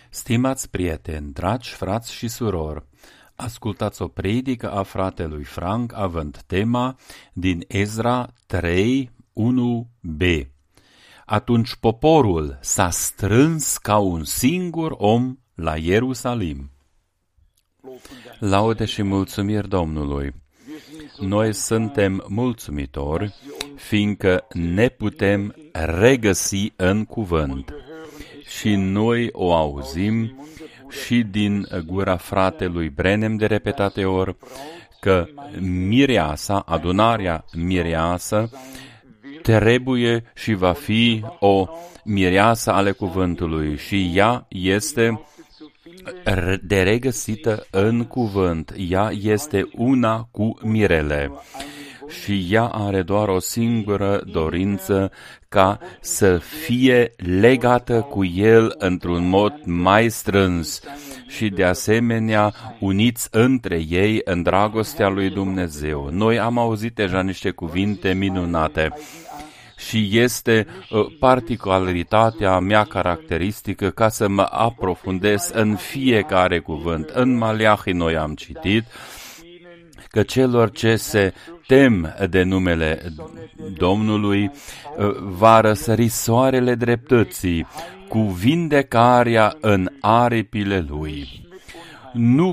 Stimați prieteni, dragi frați și surori, ascultați o predică a fratelui Frank având tema din Ezra 3:1b. Atunci poporul s-a strâns ca un singur om la Ierusalim. Laude și mulțumiri Domnului! Noi suntem mulțumitori, fiindcă ne putem regăsi în cuvânt. Și noi o auzim și din gura fratelui Brenem de repetate ori, că mireasa, adunarea mireasă, trebuie și va fi o mireasă ale cuvântului și ea este de regăsită în cuvânt. Ea este una cu mirele și ea are doar o singură dorință, ca să fie legată cu el într-un mod mai strâns și de asemenea uniți între ei în dragostea lui Dumnezeu. Noi am auzit deja niște cuvinte minunate și este particularitatea mea caracteristică ca să mă aprofundez în fiecare cuvânt. În Maleahi noi am citit că celor ce se tem de numele Domnului va răsări soarele dreptății cu vindecarea în aripile lui. Nu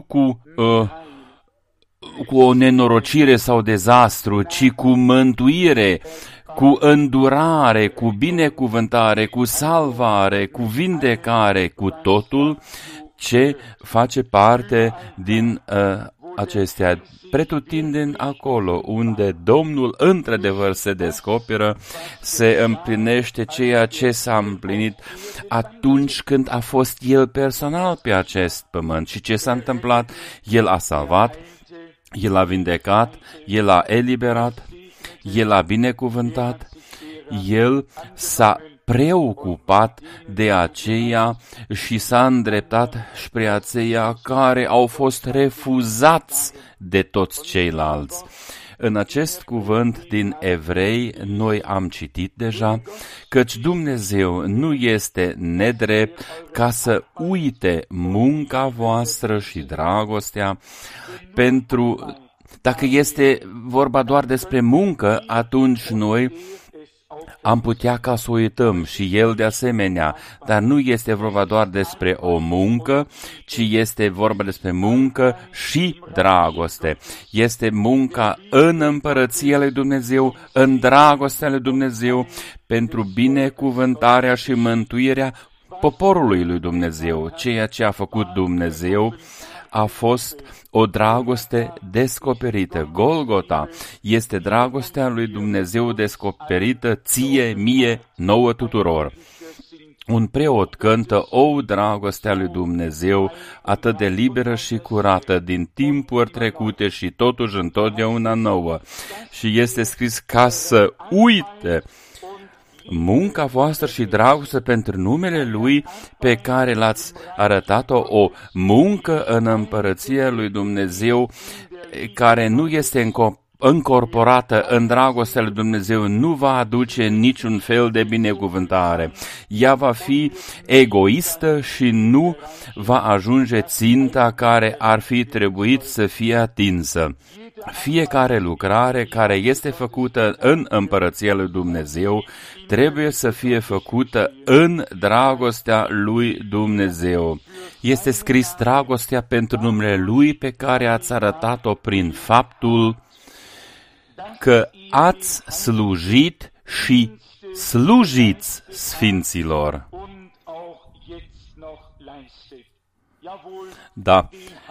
cu o nenorocire sau dezastru, ci cu mântuire, cu îndurare, cu binecuvântare, cu salvare, cu vindecare, cu totul ce face parte din acestea. Pretutindeni acolo unde Domnul într-adevăr se descoperă, se împlinește ceea ce s-a împlinit atunci când a fost El personal pe acest pământ. Și ce s-a întâmplat? El a salvat, El a vindecat, El a eliberat, El a binecuvântat, El s-a preocupat de aceia și s-a îndreptat spre aceia care au fost refuzați de toți ceilalți. În acest cuvânt din Evrei noi am citit deja, căci Dumnezeu nu este nedrept ca să uite munca voastră și dragostea pentru... Dacă este vorba doar despre muncă, atunci noi am putea ca să uităm și El de asemenea, dar nu este vorba doar despre o muncă, ci este vorba despre muncă și dragoste. Este munca în împărăția lui Dumnezeu, în dragostea lui Dumnezeu, pentru binecuvântarea și mântuirea poporului lui Dumnezeu. Ceea ce a făcut Dumnezeu a fost o dragoste descoperită. Golgota este dragostea lui Dumnezeu descoperită ție, mie, nouă tuturor. Un preot cântă o dragoste a lui Dumnezeu atât de liberă și curată din timpuri trecute și totuși întotdeauna nouă. Și este scris ca să uite munca voastră și dragoste pentru numele Lui pe care l-ați arătat-o, o muncă în împărăția lui Dumnezeu care nu este încorporată în dragostea lui Dumnezeu, nu va aduce niciun fel de binecuvântare. Ea va fi egoistă și nu va ajunge ținta care ar fi trebuit să fie atinsă. Fiecare lucrare care este făcută în împărăția lui Dumnezeu trebuie să fie făcută în dragostea lui Dumnezeu. Este scris dragostea pentru numele Lui pe care ați arătat-o prin faptul că ați slujit și slujiți sfinților. Da,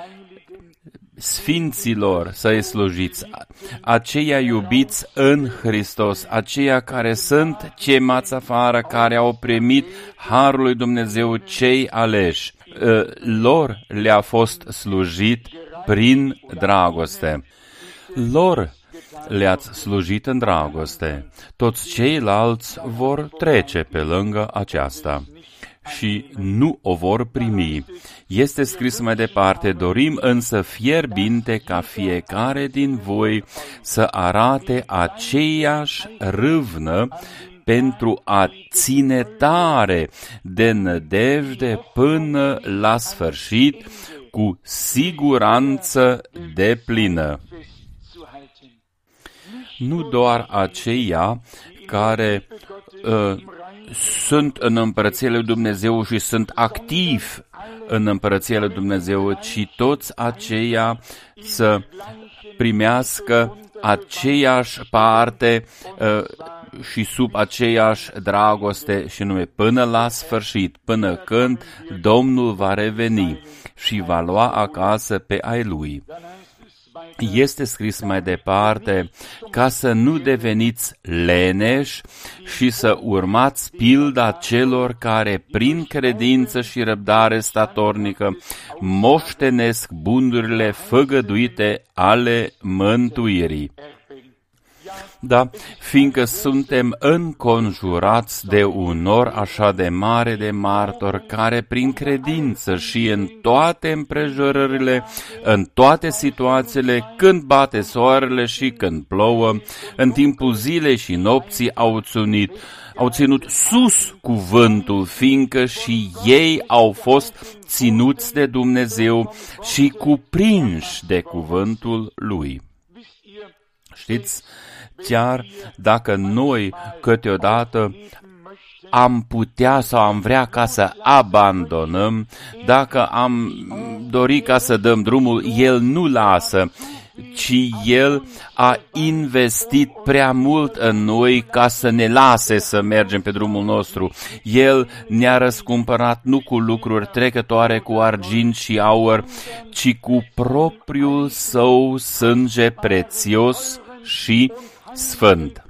sfinților să-i slujiți, aceia iubiți în Hristos, aceia care sunt chemați afară, care au primit harul lui Dumnezeu, cei aleși. Lor le-a fost slujit prin dragoste. Lor le-ați slujit în dragoste. Toți ceilalți vor trece pe lângă aceasta și nu o vor primi. Este scris mai departe, dorim însă fierbinte ca fiecare din voi să arate aceeași râvnă pentru a ține tare de nădejde până la sfârșit, cu siguranță deplină. Nu doar aceia care sunt în Împărăția lui Dumnezeu și sunt activi în Împărăția lui Dumnezeu, ci toți aceia să primească aceeași parte și sub aceeași dragoste, și nume până la sfârșit, până când Domnul va reveni și va lua acasă pe ai Lui. Este scris mai departe, ca să nu deveniți leneși și să urmați pilda celor care prin credință și răbdare statornică moștenesc bunurile făgăduite ale mântuirii. Da, fiindcă suntem înconjurați de un nor așa de mare de martori care prin credință și în toate împrejurările, în toate situațiile, când bate soarele și când plouă, în timpul zilei și nopții au ținut sus cuvântul, fiindcă și ei au fost ținuți de Dumnezeu și cuprinși de cuvântul Lui. Știți, chiar dacă noi câteodată am putea sau am vrea ca să abandonăm, dacă am dori ca să dăm drumul, El nu lasă, ci El a investit prea mult în noi ca să ne lase să mergem pe drumul nostru. El ne-a răscumpărat nu cu lucruri trecătoare, cu argint și aur, ci cu propriul Său sânge prețios și sfânt.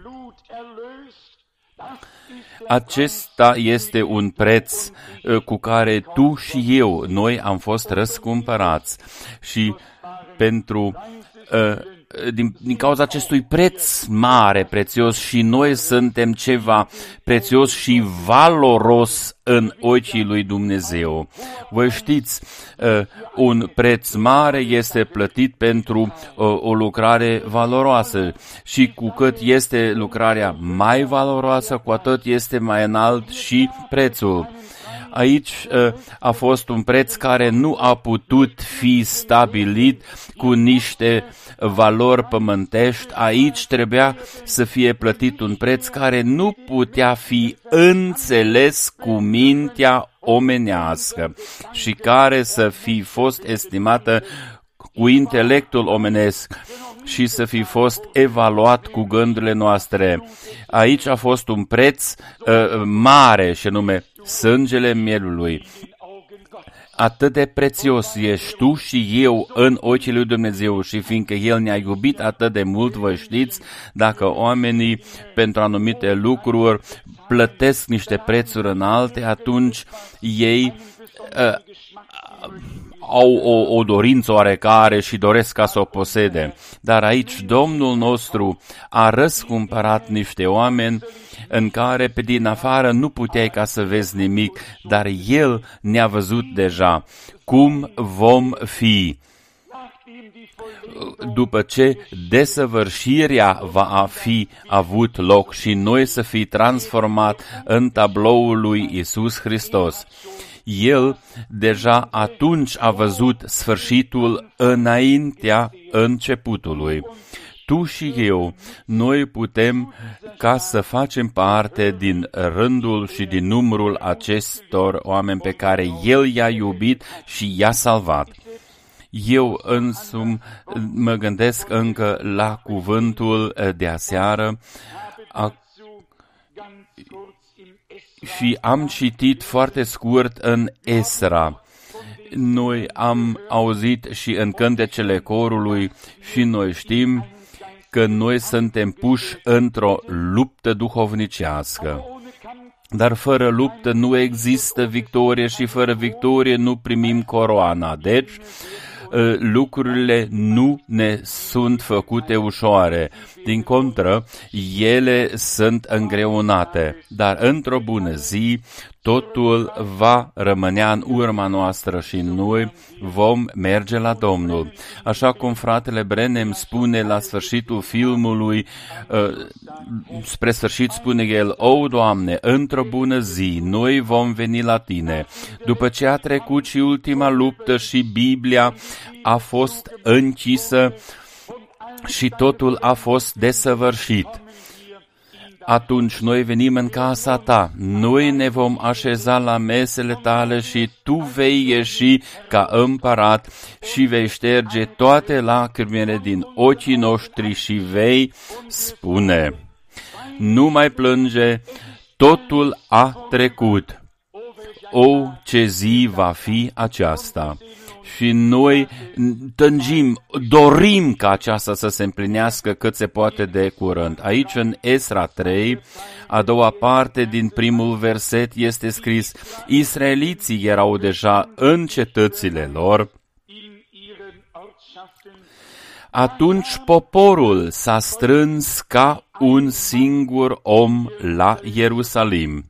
Acesta este un preț cu care tu și eu, noi am fost răscumpărați și pentru din cauza acestui preț mare, prețios, și noi suntem ceva prețios și valoros în ochii lui Dumnezeu. Voi știți, un preț mare este plătit pentru o lucrare valoroasă și cu cât este lucrarea mai valoroasă, cu atât este mai înalt și prețul. Aici a fost un preț care nu a putut fi stabilit cu niște valori pământești. Aici trebuia să fie plătit un preț care nu putea fi înțeles cu mintea omenească și care să fi fost estimată cu intelectul omenesc și să fi fost evaluat cu gândurile noastre. Aici a fost un preț mare, și anume sângele mielului. Atât de prețios ești tu și eu în ochii lui Dumnezeu și fiindcă El ne-a iubit atât de mult, vă știți, dacă oamenii pentru anumite lucruri plătesc niște prețuri înalte, atunci ei au o dorință oarecare și doresc ca să o posede. Dar aici Domnul nostru a răscumpărat niște oameni în care pe din afară nu puteai ca să vezi nimic, dar El ne-a văzut deja. Cum vom fi? După ce desăvârșirea va fi avut loc și noi să fi transformat în tabloul lui Iisus Hristos. El deja atunci a văzut sfârșitul înaintea începutului. Tu și eu, noi putem ca să facem parte din rândul și din numărul acestor oameni pe care El i-a iubit și i-a salvat. Eu însumi mă gândesc încă la cuvântul de aseară și am citit foarte scurt în Esra. Noi am auzit și în cântecele corului și noi știm că noi suntem puși într-o luptă duhovnicească. Dar fără luptă nu există victorie și fără victorie nu primim coroana. Deci, lucrurile nu ne sunt făcute ușoare. Din contră, ele sunt îngreunate. Dar într-o bună zi, totul va rămânea în urma noastră și noi vom merge la Domnul. Așa cum fratele Branham spune la sfârșitul filmului, spre sfârșit spune el: "O, Doamne, într-o bună zi, noi vom veni la Tine." După ce a trecut și ultima luptă și Biblia a fost închisă și totul a fost desăvârșit, atunci noi venim în casa Ta, noi ne vom așeza la mesele Tale și Tu vei ieși ca împărat și vei șterge toate lacrimile din ochii noștri și vei spune: "Nu mai plânge, totul a trecut." O, ce zi va fi aceasta! Și noi tângim, dorim ca aceasta să se împlinească cât se poate de curând. Aici în Esra 3, a doua parte din primul verset este scris: Israeliții erau deja în cetățile lor. Atunci poporul s-a strâns ca un singur om la Ierusalim.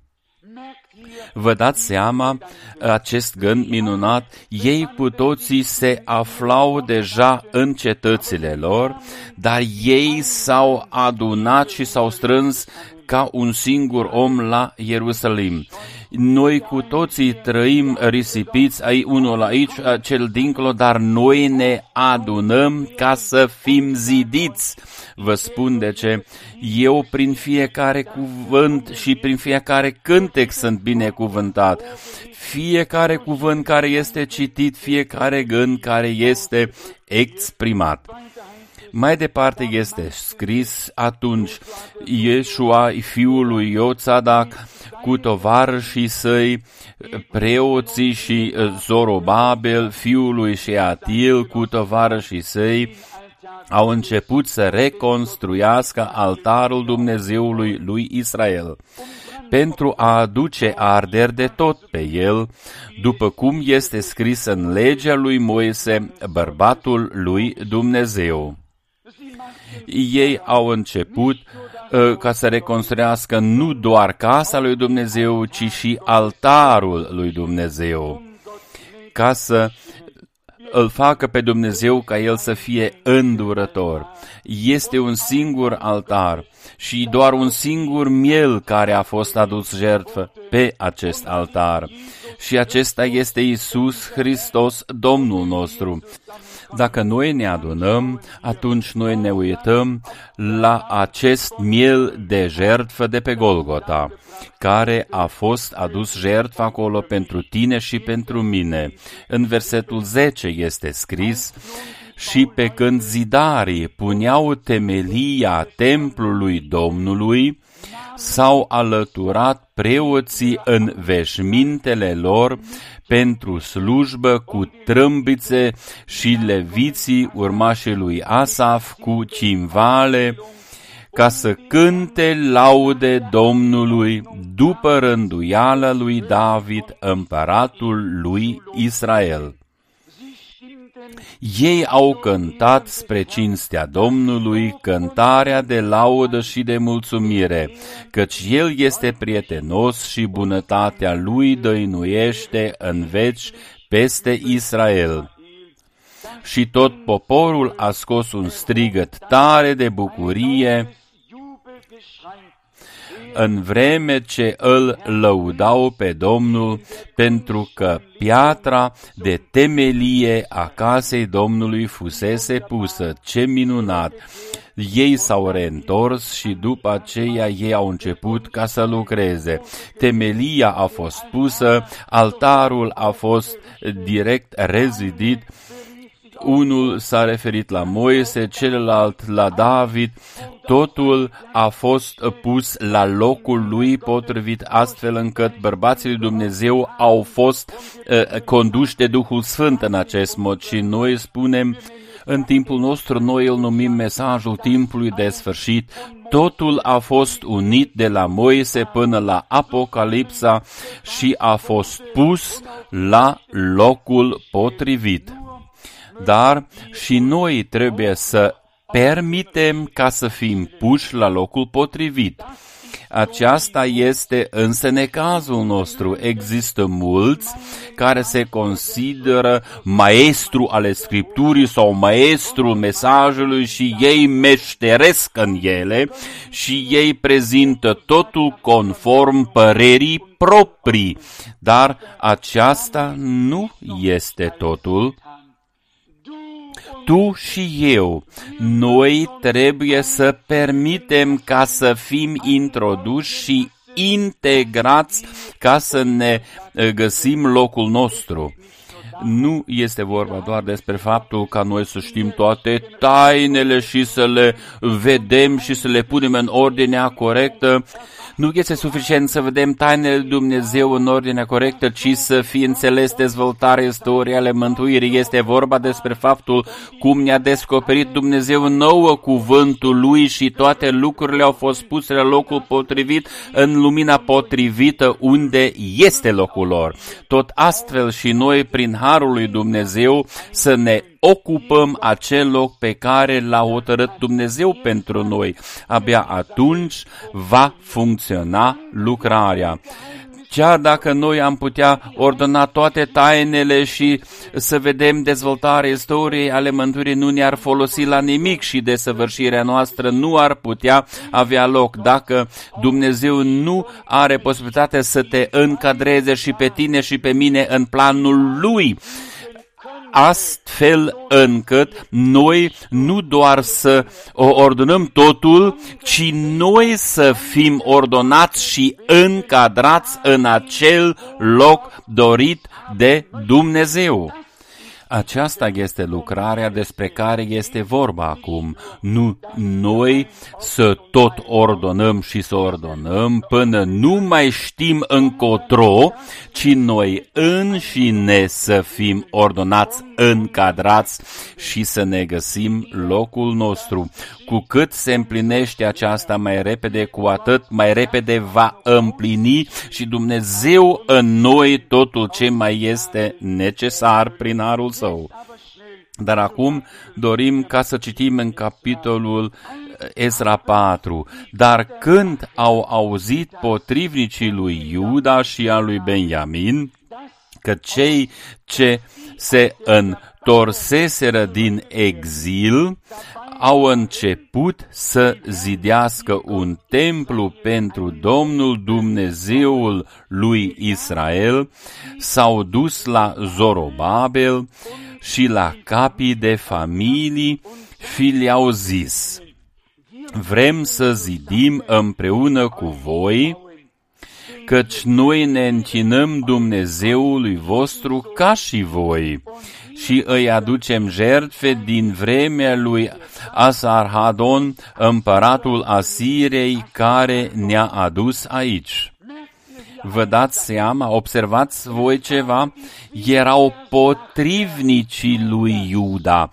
Vă dați seama, acest gând minunat, ei cu toții se aflau deja în cetățile lor, dar ei s-au adunat și s-au strâns ca un singur om la Ierusalim. Noi cu toții trăim risipiți, unul aici, cel dincolo, dar noi ne adunăm ca să fim zidiți. Vă spun de ce. Eu prin fiecare cuvânt și prin fiecare cântec sunt binecuvântat. Fiecare cuvânt care este citit, fiecare gând care este exprimat. Mai departe este scris: atunci Iesua, fiul lui Iotzadak, cu tovarășii săi, preoții și Zorobabel, fiul lui Sheatil, cu tovarășii săi, au început să reconstruiască altarul Dumnezeului lui Israel, pentru a aduce arderi de tot pe el, după cum este scris în legea lui Moise, bărbatul lui Dumnezeu. Ei au început ca să reconstruiască nu doar casa lui Dumnezeu, ci și altarul lui Dumnezeu, ca să îl facă pe Dumnezeu ca el să fie îndurător. Este un singur altar și doar un singur miel care a fost adus jertfă pe acest altar. Și acesta este Iisus Hristos, Domnul nostru. Dacă noi ne adunăm, atunci noi ne uităm la acest miel de jertfă de pe Golgota, care a fost adus jertfă acolo pentru tine și pentru mine. În versetul 10 este scris: și pe când zidarii puneau temelia templului Domnului, s-au alăturat preoții în veșmintele lor pentru slujbă cu trâmbițe și leviții, urmașii lui Asaf, cu cimvale, ca să cânte laude Domnului după rânduiala lui David, împăratul lui Israel. Ei au cântat spre cinstea Domnului cântarea de laudă și de mulțumire, căci El este prietenos și bunătatea Lui dăinuiește în veci peste Israel. Și tot poporul a scos un strigăt tare de bucurie, în vreme ce îl lăudau pe Domnul, pentru că piatra de temelie a casei Domnului fusese pusă. Ce minunat! Ei s-au reîntors și după aceea ei au început ca să lucreze. Temelia a fost pusă, altarul a fost direct rezidit. Unul s-a referit la Moise, celălalt la David, totul a fost pus la locul lui potrivit, astfel încât bărbații lui Dumnezeu au fost conduși de Duhul Sfânt în acest mod. Și noi spunem, în timpul nostru, noi îl numim mesajul timpului de sfârșit. Totul a fost unit de la Moise până la Apocalipsa și a fost pus la locul potrivit. Dar și noi trebuie să permitem ca să fim puși la locul potrivit. Aceasta este însă necazul nostru. Există mulți care se consideră maestru ale Scripturii sau maestrul mesajului și ei meșteresc în ele și ei prezintă totul conform părerii proprii. Dar aceasta nu este totul. Tu și eu, noi trebuie să permitem ca să fim introduși și integrați ca să ne găsim locul nostru. Nu este vorba doar despre faptul ca noi să știm toate tainele și să le vedem și să le punem în ordinea corectă. Nu este suficient să vedem tainele lui Dumnezeu în ordinea corectă, ci să fie înțeles dezvoltarea istoriei ale mântuirii. Este vorba despre faptul cum ne-a descoperit Dumnezeu nouă cuvântul Lui și toate lucrurile au fost puse la locul potrivit, în lumina potrivită unde este locul lor. Tot astfel și noi, prin harul lui Dumnezeu, să ne ocupăm acel loc pe care l-a hotărât Dumnezeu pentru noi. Abia atunci va funcționa lucrarea. Chiar dacă noi am putea ordona toate tainele și să vedem dezvoltarea istoriei ale mântuirii, nu ne-ar folosi la nimic și desăvârșirea noastră nu ar putea avea loc dacă Dumnezeu nu are posibilitatea să te încadreze și pe tine și pe mine în planul Lui. Astfel încât noi nu doar să ordonăm totul, ci noi să fim ordonați și încadrați în acel loc dorit de Dumnezeu. Aceasta este lucrarea despre care este vorba acum. Nu noi să tot ordonăm și să ordonăm până nu mai știm încotro, ci noi înșine să fim ordonați, încadrați și să ne găsim locul nostru. Cu cât se împlinește aceasta mai repede, cu atât mai repede va împlini și Dumnezeu în noi totul ce mai este necesar prin harul Său. Dar acum dorim ca să citim în capitolul Ezra 4. Dar când au auzit potrivnicii lui Iuda și a lui Benjamin că cei ce se întorseseră din exil au început să zidească un templu pentru Domnul Dumnezeul lui Israel, s-au dus la Zorobabel și la capii de familii și le-au zis: vrem să zidim împreună cu voi, căci noi ne închinăm Dumnezeului vostru ca și voi și îi aducem jertfe din vremea lui Asarhadon, împăratul Asiriei, care ne-a adus aici. Vă dați seama, observați voi ceva? Erau potrivnicii lui Iuda,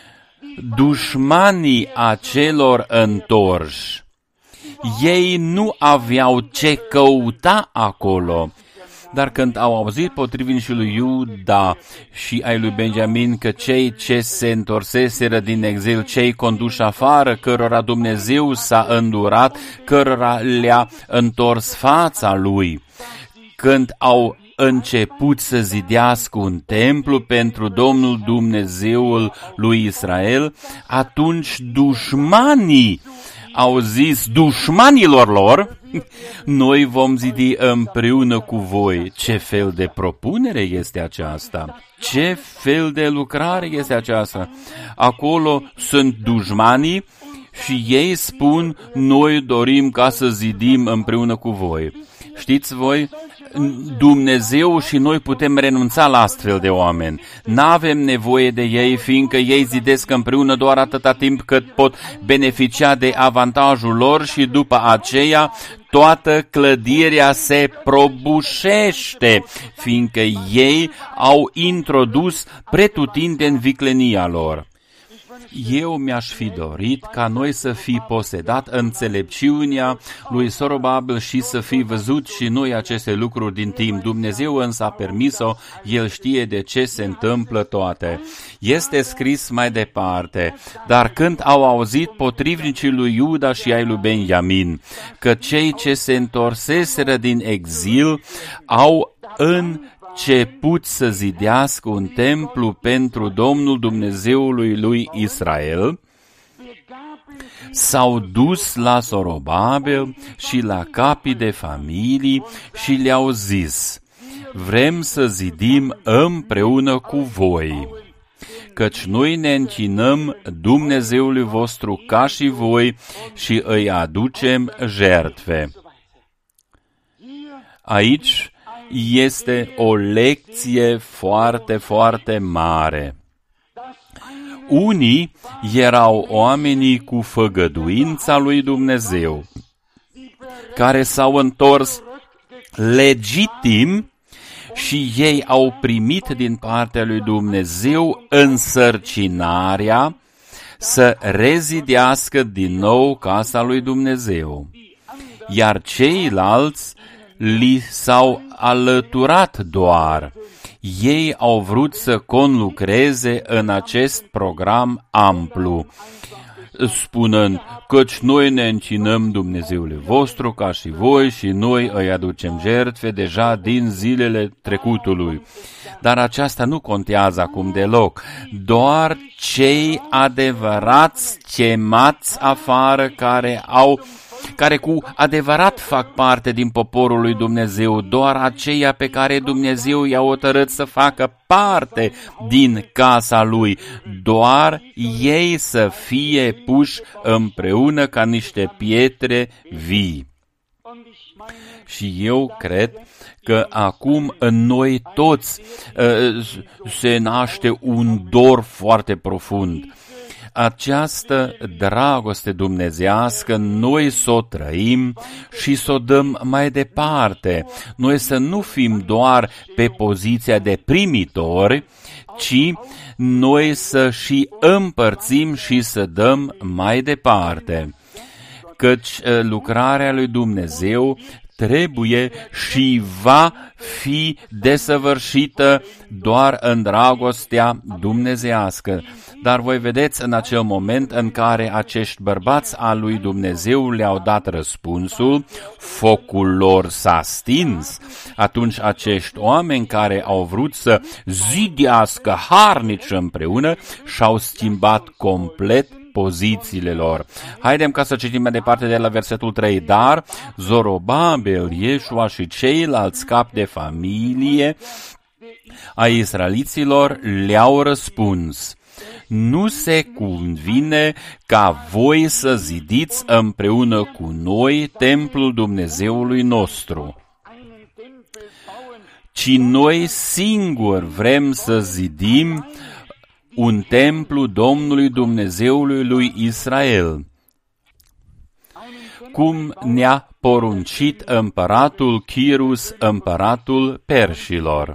dușmanii acelor întorși. Ei nu aveau ce căuta acolo. Dar când au auzit potrivnicii lui Iuda și ai lui Benjamin că cei ce se întorseseră din exil, cei conduși afară, cărora Dumnezeu s-a îndurat, cărora le-a întors fața lui, când au început să zidească un templu pentru Domnul Dumnezeul lui Israel, atunci dușmanii au zis dușmanilor lor: noi vom zidi împreună cu voi. Ce fel de propunere este aceasta? Ce fel de lucrare este aceasta? Acolo sunt dușmanii și ei spun: noi dorim ca să zidim împreună cu voi. Știți voi, Dumnezeu și noi putem renunța la astfel de oameni. N-avem nevoie de ei, fiindcă ei zidesc împreună doar atâta timp cât pot beneficia de avantajul lor și după aceea toată clădirea se prăbușește, fiindcă ei au introdus pretutindeni viclenia lor. Eu mi-aș fi dorit ca noi să fi posedat înțelepciunea lui Zorobabel și să fi văzut și noi aceste lucruri din timp. Dumnezeu însă a permis-o, El știe de ce se întâmplă toate. Este scris mai departe, dar când au auzit potrivnicii lui Iuda și ai lui Benjamin că cei ce se întorseseră din exil au început să zidească un templu pentru Domnul Dumnezeului lui Israel, s-au dus la Zorobabel și la capii de familii și le-au zis: vrem să zidim împreună cu voi, căci noi ne închinăm Dumnezeului vostru ca și voi și îi aducem jertfe. Aici este o lecție foarte, foarte mare. Unii erau oamenii cu făgăduința lui Dumnezeu, care s-au întors legitim și ei au primit din partea lui Dumnezeu însărcinarea să rezidească din nou casa lui Dumnezeu. Iar ceilalți li s-au alăturat doar. Ei au vrut să conlucreze în acest program amplu, spunând: căci noi ne închinăm Dumnezeului vostru ca și voi și noi îi aducem jertfe deja din zilele trecutului. Dar aceasta nu contează acum deloc. Doar cei adevărați chemați afară care cu adevărat fac parte din poporul lui Dumnezeu, doar aceia pe care Dumnezeu i-a hotărât să facă parte din casa lui, doar ei să fie puși împreună ca niște pietre vii. Și eu cred că acum în noi toți se naște un dor foarte profund. Această dragoste dumnezească, noi să o trăim și să o dăm mai departe. Noi să nu fim doar pe poziția de primitori, ci noi să și împărțim și să dăm mai departe. Căci lucrarea lui Dumnezeu trebuie și va fi desăvârșită doar în dragostea dumnezească. Dar voi vedeți în acel moment în care acești bărbați al lui Dumnezeu le-au dat răspunsul, focul lor s-a stins. Atunci acești oameni care au vrut să zidească harnici împreună și-au schimbat complet pozițiile lor. Haidem ca să citim mai departe de la versetul 3. Dar Zorobabel, Iesua și ceilalți capi de familie a israeliților le-au răspuns: nu se convine ca voi să zidiți împreună cu noi templul Dumnezeului nostru, ci noi singuri vrem să zidim un templu Domnului Dumnezeului lui Israel, cum ne-a poruncit împăratul Chirus, împăratul Perșilor.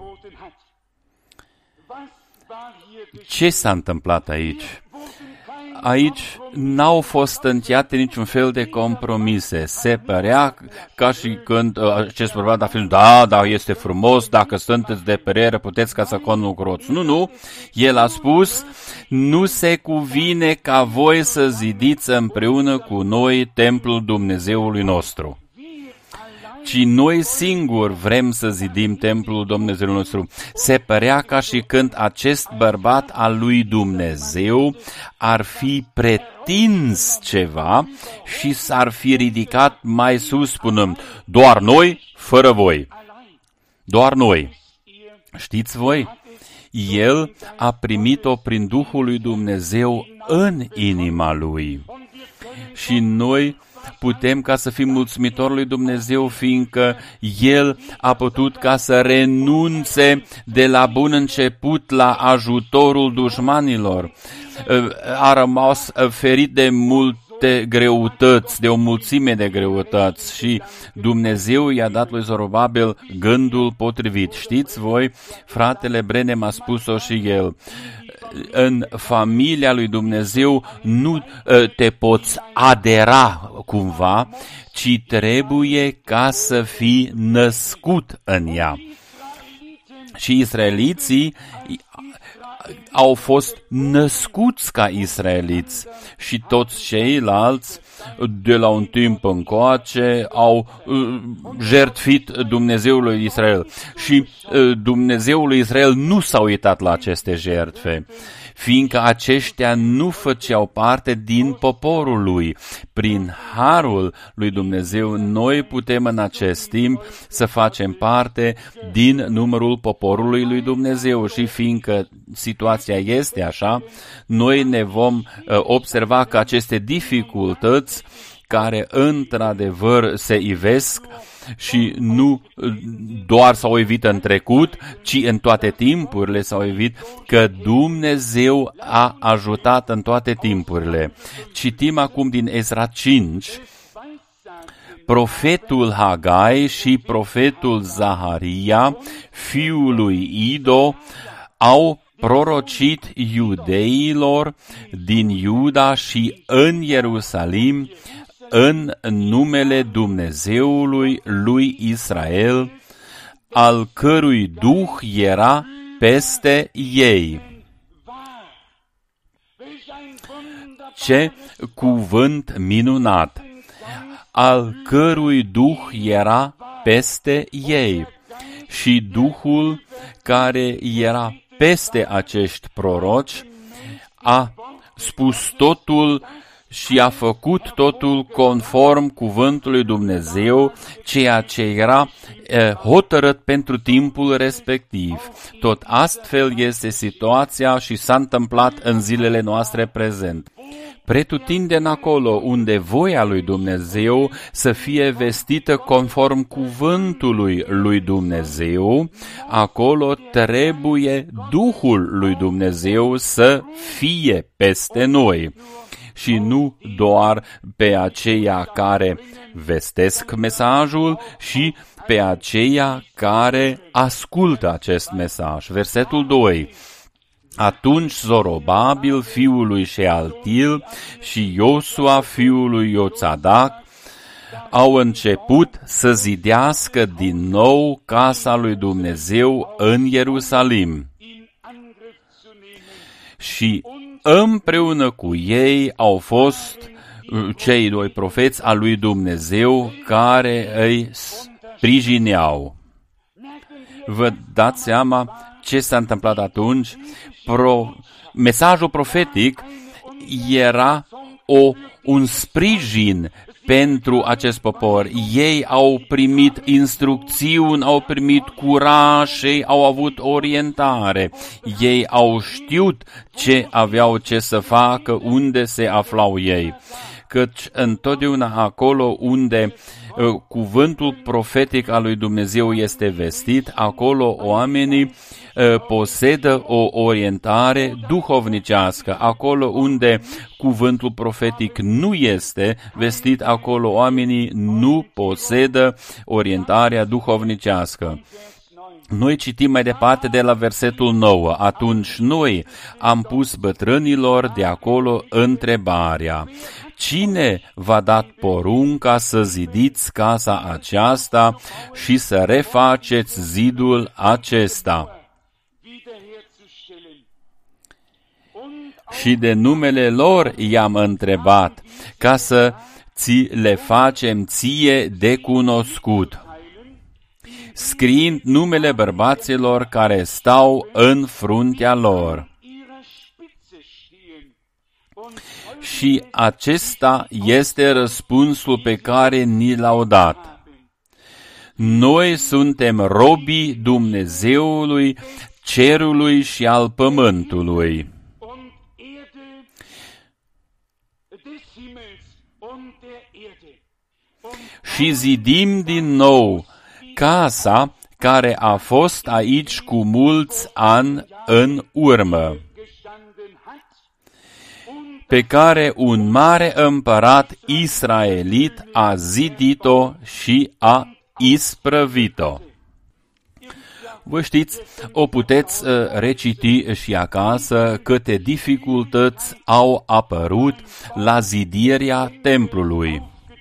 Ce s-a întâmplat aici? Aici n-au fost încheiate niciun fel de compromise. Se părea ca și când acest bărbat a fost: da, este frumos, dacă sunteți de părere, puteți ca să conlucrați. Nu, el a spus: nu se cuvine ca voi să zidiți împreună cu noi templul Dumnezeului nostru, ci noi singuri vrem să zidim templul Dumnezeului nostru. Se părea ca și când acest bărbat al lui Dumnezeu ar fi pretins ceva și s-ar fi ridicat mai sus spunând: doar noi, fără voi. Doar noi. Știți voi? El a primit-o prin Duhul lui Dumnezeu în inima lui. Și noi putem ca să fim mulțumitori lui Dumnezeu, fiindcă El a putut ca să renunțe de la bun început la ajutorul dușmanilor. A rămas ferit de multe greutăți, de o mulțime de greutăți și Dumnezeu i-a dat lui Zorobabel gândul potrivit. Știți voi, fratele Brenem a spus-o și el: în familia lui Dumnezeu nu te poți adera cumva, ci trebuie ca să fii născut în ea. Și israeliții au fost născuți ca israeliți și toți ceilalți de la un timp încoace au jertfit Dumnezeul lui Israel. Și Dumnezeul lui Israel nu s-a uitat la aceste jertfe, fiindcă aceștia nu făceau parte din poporul lui. Prin harul lui Dumnezeu, noi putem în acest timp să facem parte din numărul poporului lui Dumnezeu și fiindcă situația este așa, noi ne vom observa că aceste dificultăți care într-adevăr se ivesc și nu doar s-au evit în trecut, ci în toate timpurile s-au evit, că Dumnezeu a ajutat în toate timpurile. Citim acum din Ezra 5, profetul Hagai și profetul Zaharia, fiul lui Ido, au prorocit iudeilor din Iuda și în Ierusalim în numele Dumnezeului lui Israel, al cărui Duh era peste ei. Ce cuvânt minunat! Al cărui Duh era peste ei. Și Duhul care era peste acești proroci a spus totul și a făcut totul conform cuvântului Dumnezeu, ceea ce era hotărât pentru timpul respectiv. Tot astfel este situația și s-a întâmplat în zilele noastre prezente. Pretutindeni acolo unde voia lui Dumnezeu să fie vestită conform cuvântului lui Dumnezeu, acolo trebuie Duhul lui Dumnezeu să fie peste noi. Și nu doar pe aceia care vestesc mesajul, și pe aceia care ascultă acest mesaj. Versetul 2. Atunci Zorobabil, fiul lui Shealtiel, și Iosua, fiul lui Iotadac, au început să zidească din nou casa lui Dumnezeu în Ierusalim. Și împreună cu ei au fost cei doi profeți al lui Dumnezeu care îi sprijineau. Vă dați seama ce s-a întâmplat atunci? Mesajul profetic era un sprijin pentru acest popor. Ei au primit instrucțiuni, au primit curaj și au avut orientare. Ei au știut ce aveau ce să facă, unde se aflau ei. Căci întotdeauna acolo unde cuvântul profetic al lui Dumnezeu este vestit, acolo oamenii posedă o orientare duhovnicească. Acolo unde cuvântul profetic nu este vestit, acolo oamenii nu posedă orientarea duhovnicească. Noi citim mai departe de la versetul 9. Atunci noi am pus bătrânilor de acolo întrebarea: cine v-a dat porunca să zidiți casa aceasta și să refaceți zidul acesta? Și de numele lor i-am întrebat, ca să ți le facem ție de cunoscut, scriind numele bărbaților care stau în fruntea lor. Și acesta este răspunsul pe care ni l-au dat. Noi suntem robii Dumnezeului cerului și al pământului. Și zidim din nou casa care a fost aici cu mulți ani în urmă, pe care un mare împărat israelit a zidit-o și a isprăvit-o. Voi știți, o puteți reciti și acasă, câte dificultăți au apărut la zidirea templului.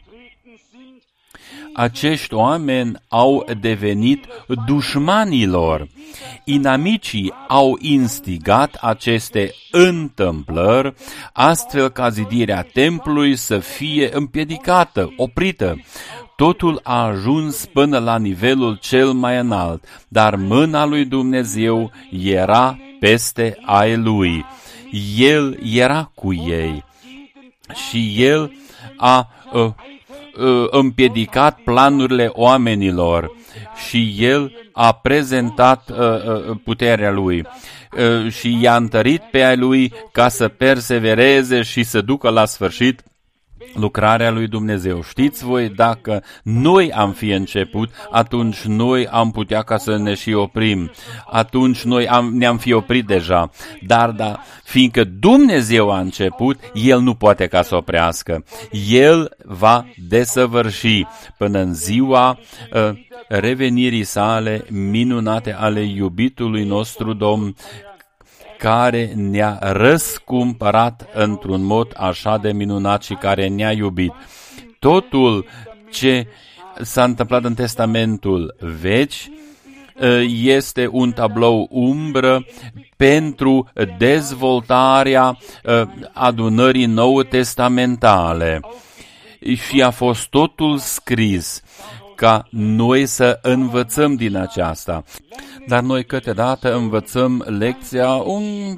Acești oameni au devenit dușmanilor. Inamicii au instigat aceste întâmplări, astfel ca zidirea templului să fie împiedicată, oprită. Totul a ajuns până la nivelul cel mai înalt, dar mâna lui Dumnezeu era peste ai lui. El era cu ei și el a împiedicat planurile oamenilor și el a prezentat puterea lui și i-a întărit pe ai lui ca să persevereze și să ducă la sfârșit lucrarea lui Dumnezeu. Știți voi, dacă noi am fi început, atunci noi am putea ca să ne și oprim. Atunci noi ne-am fi oprit deja. Dar fiindcă Dumnezeu a început, El nu poate ca să oprească. El va desăvârși până în ziua revenirii sale minunate ale iubitului nostru Domn, care ne-a răscumpărat într-un mod așa de minunat și care ne-a iubit. Totul ce s-a întâmplat în Testamentul Vechi este un tablou umbră pentru dezvoltarea adunării nou-testamentale. Și a fost totul scris ca noi să învățăm din aceasta. Dar noi câteodată învățăm lecția un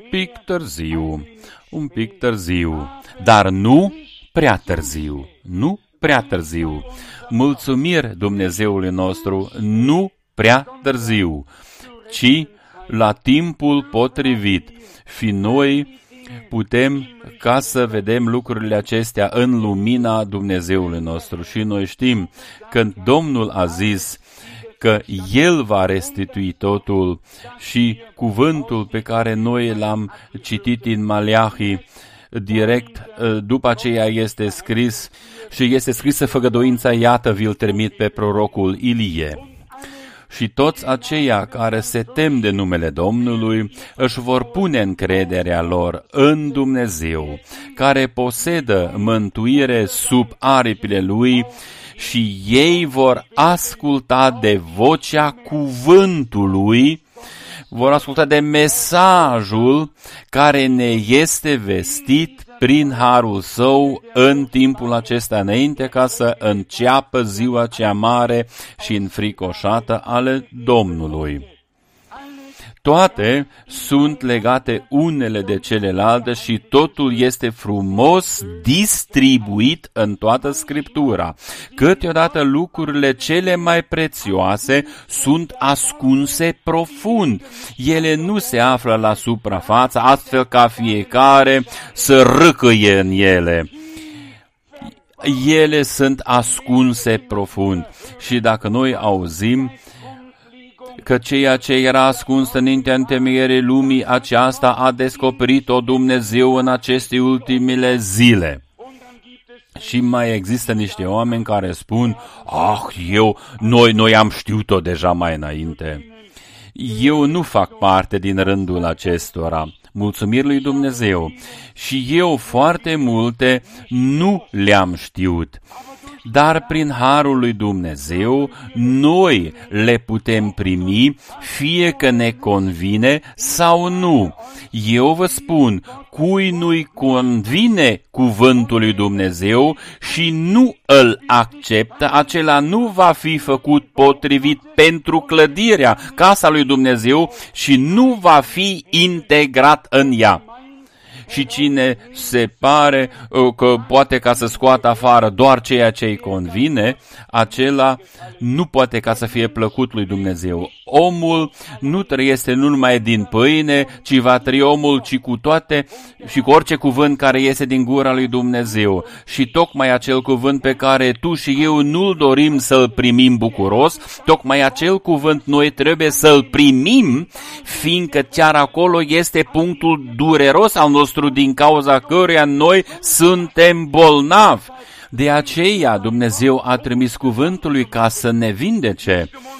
pic târziu, dar nu prea târziu. Mulțumiri Dumnezeului nostru, nu prea târziu, ci la timpul potrivit. Și noi putem ca să vedem lucrurile acestea în lumina Dumnezeului nostru. Și noi știm că Domnul a zis că El va restitui totul și cuvântul pe care noi l-am citit în Maleahi, direct după aceea este scris și este scrisă făgăduința, iată vi-l trimit pe prorocul Ilie. Și toți aceia care se tem de numele Domnului își vor pune încrederea lor în Dumnezeu, care posedă mântuire sub aripile Lui, și ei vor asculta de vocea cuvântului, vor asculta de mesajul care ne este vestit prin harul Său în timpul acesta, înainte ca să înceapă ziua cea mare și înfricoșată ale Domnului. Toate sunt legate unele de celelalte și totul este frumos distribuit în toată Scriptura. Câteodată lucrurile cele mai prețioase sunt ascunse profund. Ele nu se află la suprafață, astfel ca fiecare să râcăie în ele. Ele sunt ascunse profund. Și dacă noi auzim că ceea ce era ascuns înaintea întemeierii lumii, aceasta a descoperit-o Dumnezeu în aceste ultimele zile. Și mai există niște oameni care spun, noi am știut-o deja mai înainte. Eu nu fac parte din rândul acestora. Mulțumiri lui Dumnezeu. Și eu foarte multe nu le-am știut. Dar prin harul lui Dumnezeu noi le putem primi, fie că ne convine sau nu. Eu vă spun, cui nu-i convine cuvântul lui Dumnezeu și nu îl acceptă, acela nu va fi făcut potrivit pentru clădirea casa lui Dumnezeu și nu va fi integrat în ea. Și cine se pare că poate ca să scoată afară doar ceea ce îi convine, acela nu poate ca să fie plăcut lui Dumnezeu. Omul nu trăiește nu numai din pâine, ci va trăi omul și cu toate și cu orice cuvânt care iese din gura lui Dumnezeu. Și tocmai acel cuvânt pe care tu și eu nu-l dorim să-l primim bucuros, tocmai acel cuvânt noi trebuie să-l primim, fiindcă chiar acolo este punctul dureros al nostru din cauza căruia noi suntem bolnavi. De aceea Dumnezeu a trimis cuvântul lui ca să ne vindece.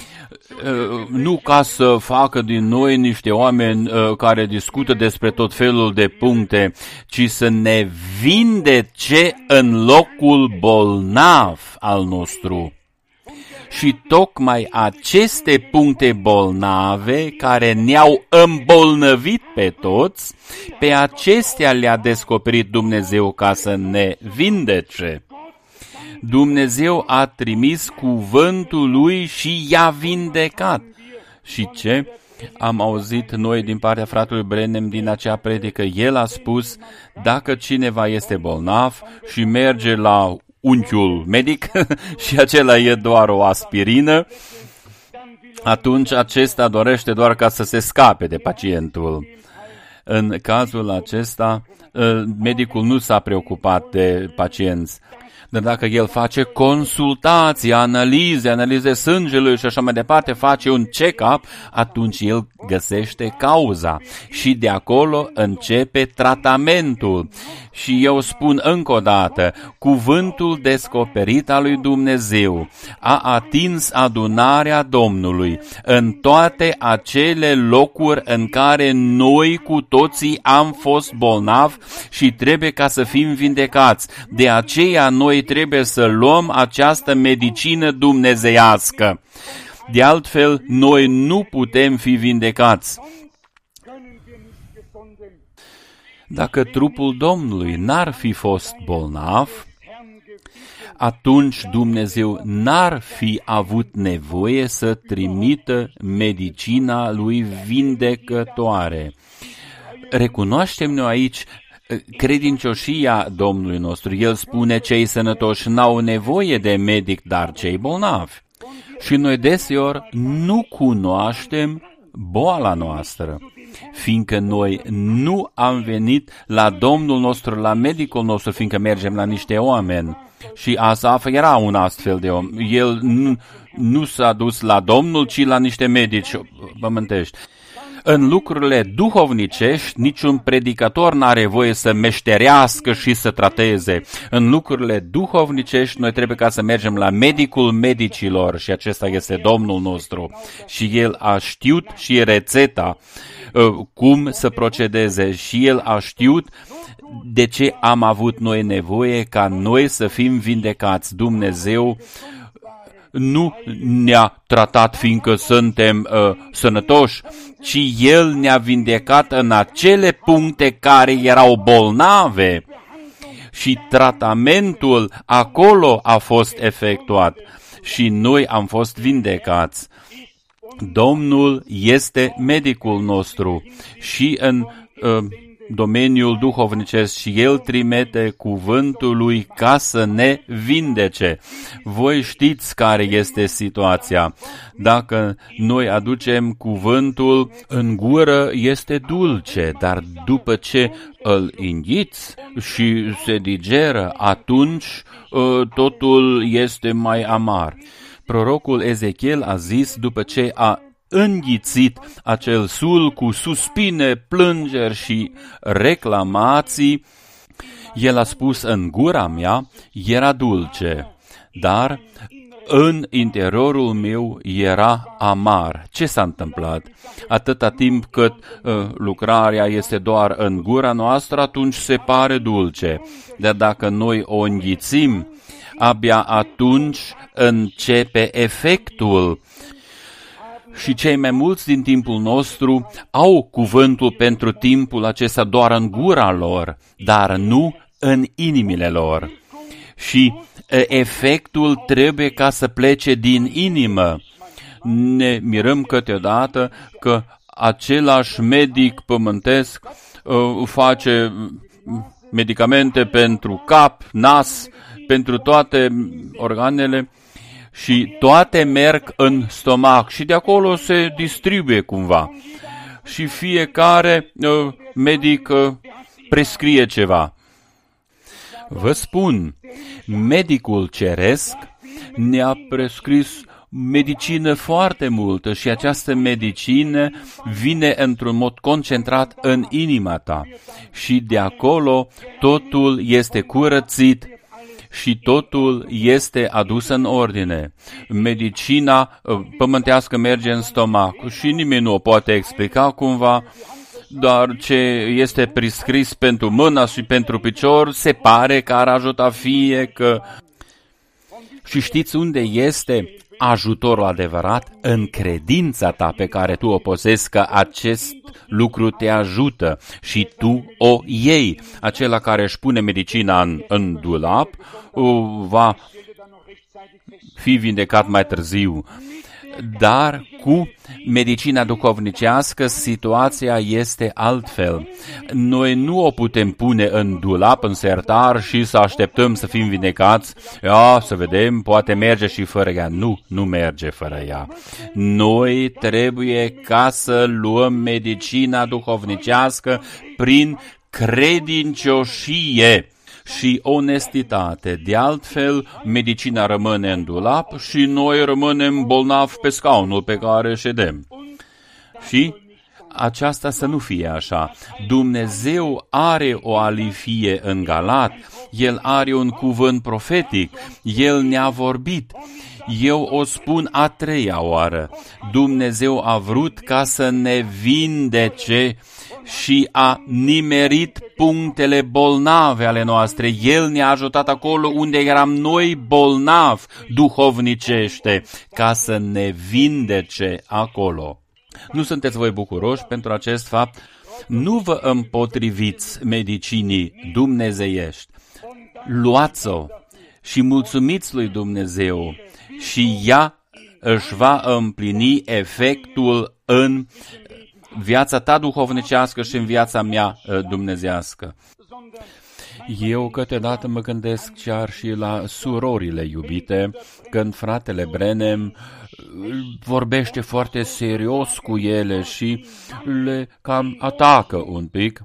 nu ca să facă din noi niște oameni care discută despre tot felul de puncte, ci să ne vindece în locul bolnav al nostru. Și tocmai aceste puncte bolnave care ne-au îmbolnăvit pe toți, pe acestea le-a descoperit Dumnezeu ca să ne vindece. Dumnezeu a trimis cuvântul lui și i-a vindecat. Și ce? Am auzit noi din partea fratelui Branham din acea predică. El a spus, dacă cineva este bolnav și merge la unchiul medic și acela e doar o aspirină, atunci acesta dorește doar ca să se scape de pacientul. În cazul acesta, medicul nu s-a preocupat de pacienți. Dar dacă el face consultații, analize sângelui și așa mai departe, face un check-up, atunci el găsește cauza și de acolo începe tratamentul. Și eu spun încă o dată, cuvântul descoperit al lui Dumnezeu a atins adunarea Domnului în toate acele locuri în care noi cu toții am fost bolnavi și trebuie ca să fim vindecați. De aceea noi trebuie să luăm această medicină dumnezeiască. De altfel, noi nu putem fi vindecați. Dacă trupul Domnului n-ar fi fost bolnav, atunci Dumnezeu n-ar fi avut nevoie să trimită medicina lui vindecătoare. Recunoaștem noi aici credincioșia Domnului nostru. El spune, cei sănătoși n-au nevoie de medic, dar cei bolnavi. Și noi deseori nu cunoaștem boala noastră, fiindcă noi nu am venit la Domnul nostru, la medicul nostru, fiindcă mergem la niște oameni. Și Asaf era un astfel de om. El nu s-a dus la Domnul, ci la niște medici pământești. În lucrurile duhovnicești, niciun predicator n-are voie să meșterească și să trateze. În lucrurile duhovnicești, noi trebuie ca să mergem la medicul medicilor și acesta este Domnul nostru. Și El a știut și rețeta cum să procedeze și El a știut de ce am avut noi nevoie ca noi să fim vindecați. Dumnezeu nu ne-a tratat fiindcă suntem sănătoși, ci El ne-a vindecat în acele puncte care erau bolnave și tratamentul acolo a fost efectuat și noi am fost vindecați. Domnul este medicul nostru și în domeniul duhovnicesc și El trimite cuvântul lui ca să ne vindece. Voi știți care este situația. Dacă noi aducem cuvântul, în gură este dulce, dar după ce îl înghiți și se digeră, atunci totul este mai amar. Prorocul Ezechiel a zis, după ce a înghițit acel sul cu suspine, plângeri și reclamații, el a spus, în gura mea era dulce, dar în interiorul meu era amar. Ce s-a întâmplat? Atâta timp cât lucrarea este doar în gura noastră, atunci se pare dulce. Dar dacă noi o înghițim, abia atunci începe efectul. Și cei mai mulți din timpul nostru au cuvântul pentru timpul acesta doar în gura lor, dar nu în inimile lor. Și efectul trebuie ca să plece din inimă. Ne mirăm câteodată că același medic pământesc face medicamente pentru cap, nas, pentru toate organele, și toate merg în stomac și de acolo se distribuie cumva. Și fiecare medic prescrie ceva. Vă spun, medicul ceresc ne-a prescris medicină foarte multă și această medicină vine într-un mod concentrat în inima ta. Și de acolo totul este curățit și totul este adus în ordine. Medicina pământească merge în stomac și nimeni nu o poate explica cumva, doar ce este prescris pentru mână și pentru picior se pare că ar ajuta că... Și știți unde este ajutorul adevărat? În credința ta pe care tu o posezi, că acest lucru te ajută și tu o iei. Acela care își pune medicina în dulap va fi vindecat mai târziu. Dar cu medicina duhovnicească situația este altfel. Noi nu o putem pune în dulap, în sertar și să așteptăm să fim vindecați. Să vedem, poate merge și fără ea. Nu merge fără ea. Noi trebuie ca să luăm medicina duhovnicească prin credincioșie și onestitate. De altfel, medicina rămâne în dulap și noi rămânem bolnavi pe scaunul pe care ședem. Și aceasta să nu fie așa. Dumnezeu are o alifie în Galat, El are un cuvânt profetic, El ne-a vorbit. Eu o spun a treia oară. Dumnezeu a vrut ca să ne vindece și a nimerit punctele bolnave ale noastre. El ne-a ajutat acolo unde eram noi bolnavi duhovnicește, ca să ne vindece acolo. Nu sunteți voi bucuroși pentru acest fapt? Nu vă împotriviți medicinii dumnezeiești. Luați-o și mulțumiți lui Dumnezeu și ea își va împlini efectul în viața ta duhovnicească și în viața mea dumnezească. Eu câteodată mă gândesc chiar și la surorile iubite, când fratele Branham vorbește foarte serios cu ele și le cam atacă un pic.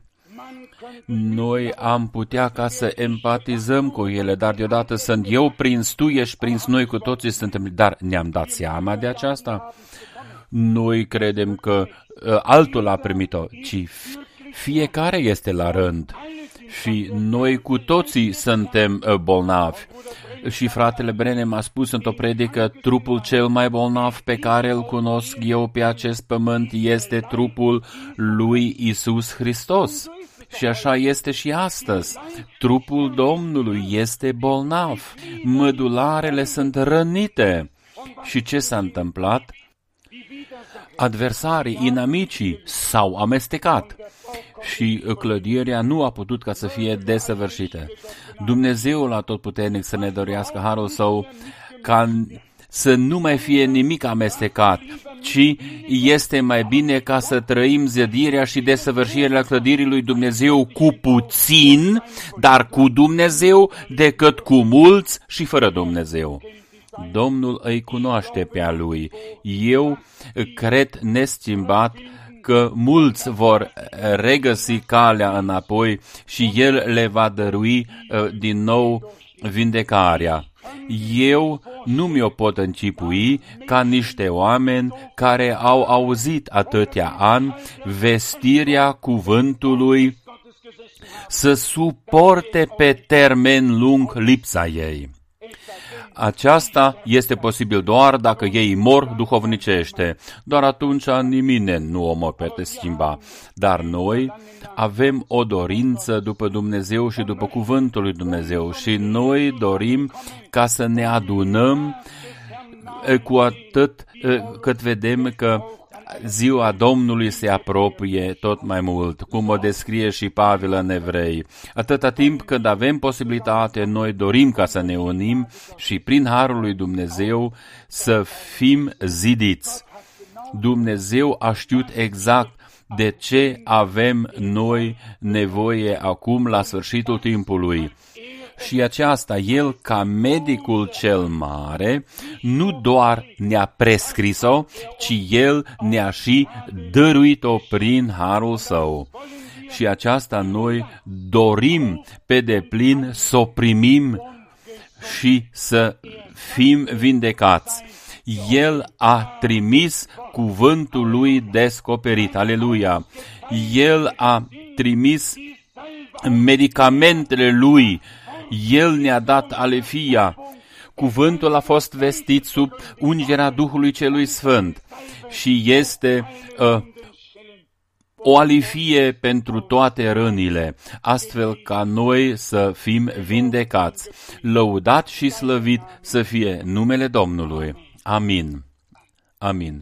Noi am putea ca să empatizăm cu ele, dar deodată sunt eu prins, tu ești prins, noi cu toții suntem, dar ne-am dat seama de aceasta? Noi credem că altul a primit-o, ci fiecare este la rând și noi cu toții suntem bolnavi. Și fratele Branham a spus într-o predică, trupul cel mai bolnav pe care îl cunosc eu pe acest pământ este trupul lui Iisus Hristos. Și așa este și astăzi. Trupul Domnului este bolnav. Mădularele sunt rănite. Și ce s-a întâmplat? Adversarii, inamicii s-au amestecat și clădirea nu a putut ca să fie desăvârșită. Dumnezeul Atotputernic să ne dorească harul Său ca să nu mai fie nimic amestecat, ci este mai bine ca să trăim zădirea și desăvârșirea clădirii lui Dumnezeu cu puțin, dar cu Dumnezeu, decât cu mulți și fără Dumnezeu. Domnul îi cunoaște pe a Lui. Eu cred neschimbat că mulți vor regăsi calea înapoi și El le va dărui din nou vindecarea. Eu nu mi-o pot încipui ca niște oameni care au auzit atâtea ani vestirea cuvântului să suporte pe termen lung lipsa ei. Aceasta este posibil doar dacă ei mor duhovnicește. Doar atunci nimeni nu o mai poate schimba. Dar noi avem o dorință după Dumnezeu și după cuvântul lui Dumnezeu și noi dorim ca să ne adunăm cu atât cât vedem că ziua Domnului se apropie tot mai mult, cum o descrie și Pavel în Evrei. Atâta timp când avem posibilitate, noi dorim ca să ne unim și prin harul lui Dumnezeu să fim zidiți. Dumnezeu a știut exact de ce avem noi nevoie acum la sfârșitul timpului. Și aceasta, El, ca medicul cel mare, nu doar ne-a prescris-o, ci El ne-a și dăruit-o prin harul Său. Și aceasta noi dorim pe deplin să o primim și să fim vindecați. El a trimis cuvântul Lui descoperit. Aleluia! El a trimis medicamentele Lui El ne-a dat alefia. Cuvântul a fost vestit sub ungerea Duhului Celui Sfânt și este o alifie pentru toate rănile, astfel ca noi să fim vindecați. Lăudat și slăvit să fie numele Domnului. Amin. Amin.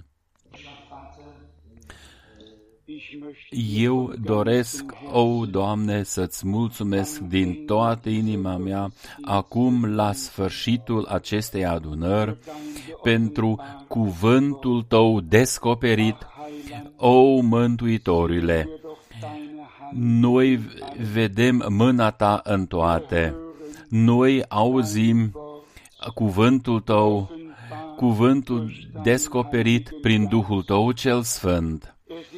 Eu doresc, Doamne, să-ți mulțumesc din toată inima mea, acum la sfârșitul acestei adunări, pentru cuvântul Tău descoperit, Mântuitorile. Noi vedem mâna Ta în toate. Noi auzim cuvântul Tău, cuvântul descoperit prin Duhul Tău cel Sfânt.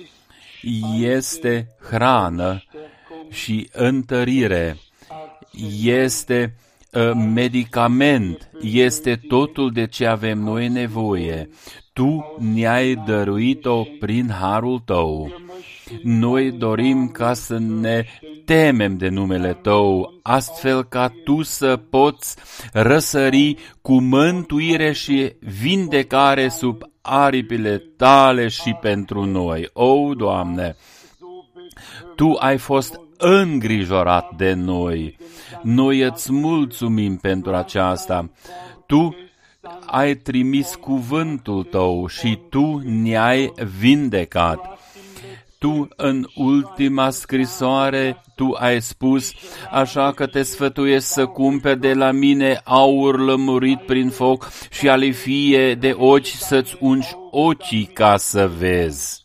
Este hrană și întărire, este medicament, este totul de ce avem noi nevoie. Tu ne-ai dăruit-o prin harul Tău. Noi dorim ca să ne temem de numele Tău, astfel ca Tu să poți răsări cu mântuire și vindecare sub aripile Tale și pentru noi. Doamne, Tu ai fost îngrijorat de noi. Noi îți mulțumim pentru aceasta. Tu ai trimis cuvântul Tău și Tu ne-ai vindecat. Tu, în ultima scrisoare, Tu ai spus, așa că te sfătuiesc să cumperi de la mine aur lămurit prin foc și alifie de ochi să-ți ungi ochii ca să vezi.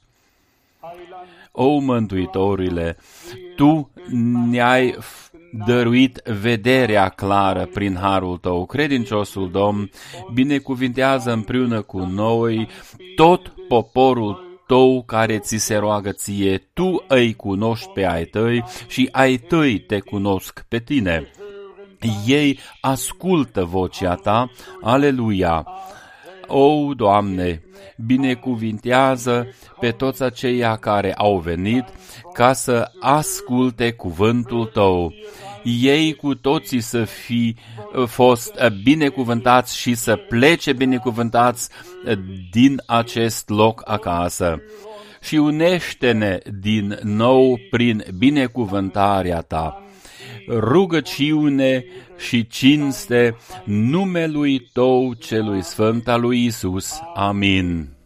Mântuitorile, Tu ne-ai dăruit vederea clară prin harul Tău. Credinciosul Domn binecuvintează împreună cu noi tot poporul Tău care ți se roagă ție. Tu îi cunoști pe ai Tăi și ai Tăi te cunosc pe tine. Ei ascultă vocea Ta. Aleluia! Doamne, binecuvintează pe toți aceia care au venit ca să asculte cuvântul Tău. Ei cu toții să fi fost binecuvântați și să plece binecuvântați din acest loc acasă. Și unește-ne din nou prin binecuvântarea Ta. Rugăciune și cinste numelui Tău celui Sfânt al lui Iisus. Amin.